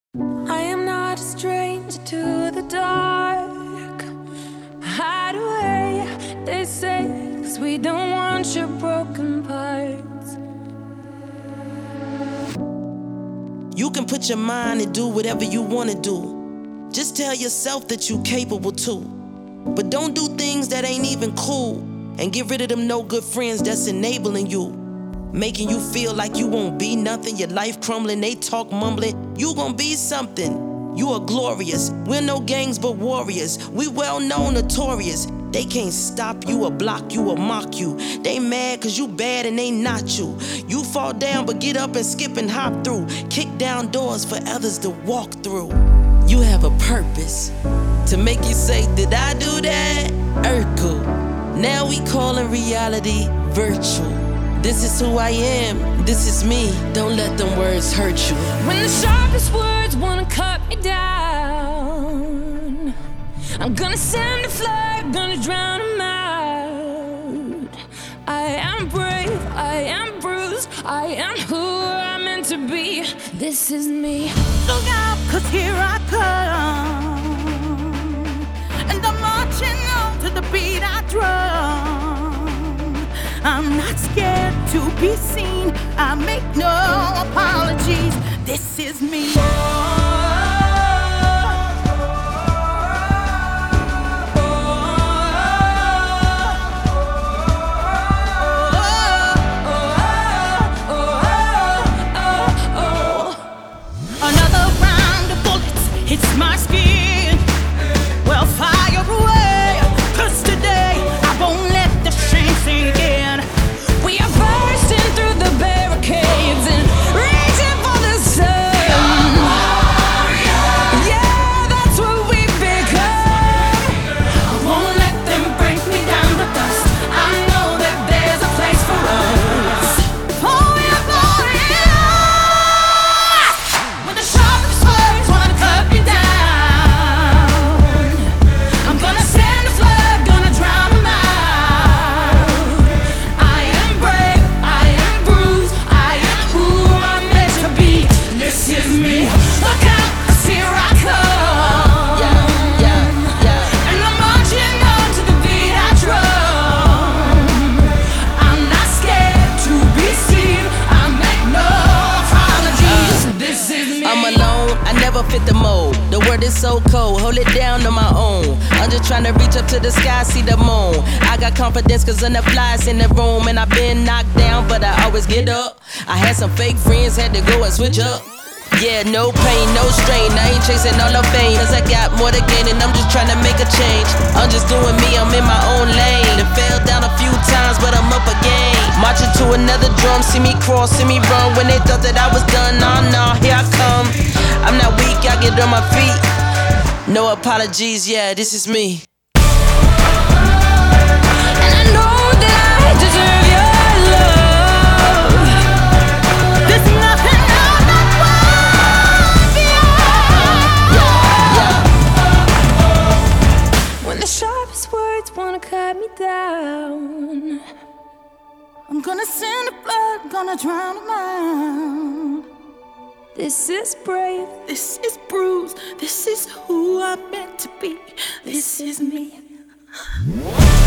I am not a stranger to the dark. Hide away, they say, 'cause we don't want your broken parts. You can put your mind and do whatever you wanna do. Just tell yourself that you're capable too. But don't do things that ain't even cool. And get rid of them no good friends that's enabling you, making you feel like you won't be nothing. Your life crumbling, they talk mumbling. You gon' be something. You are glorious. We're no gangs but warriors. We well known, notorious. They can't stop you or block you or mock you. They mad cause you bad and they not you. You fall down but get up and skip and hop through. Kick down doors for others to walk through. You have a purpose to make you say, did I do that? Urkel. Now we callin' reality virtual. This is who I am, this is me. Don't let them words hurt you. When the sharpest words wanna cut me down, I'm gonna send a flood, gonna drown them out. I am brave, I am bruised, I am who I'm meant to be. This is me. Look out, 'cause here I come, and I'm marching on to the beat I drum. I'm not scared to be seen, I make no apologies. This is me. Another round of bullets hits my skin. Well, fire away, 'cause today I won't let the shame sink in. We are bursting through the barricades and reaching for the sun. Yeah, that's what we've become. I won't let them break me down to dust. I know that there's a place for us. Oh, yeah, boy, yeah. When the sharpest words wanna cut me down, I'm gonna send a flood, gonna drown them out. I am brave, I am bruised, I am who I'm meant to be. This is me. Look out, 'cause here I come. And I'm marching on to the beat I drum. I'm not scared to be seen, I make no apologies. This is me. I'm alone, I never fit the mold. The word is so cold, hold it down on my own. I'm just trying to reach up to the sky, see the moon. I got confidence cause I'm the flies in the room. And I've been knocked down, but I always get up. I had some fake friends, had to go and switch up. Yeah, no pain, no strain, I ain't chasing all the fame. Cause I got more to gain and I'm just trying to make a change. I'm just doing me, I'm in my own lane. And fell down a few times, but I'm up again. Marching to another drum, see me cross, see me run. When they thought that I was done, nah, here I come. I'm not weak, I get on my feet. No apologies, yeah, this is me. And I know that I deserve your love. There's nothing I'm not worth, yeah. When the sharpest words wanna cut me down, I'm gonna send a flood, gonna drown them out. this is brave. This is bruised, this is who I'm meant to be. This is me.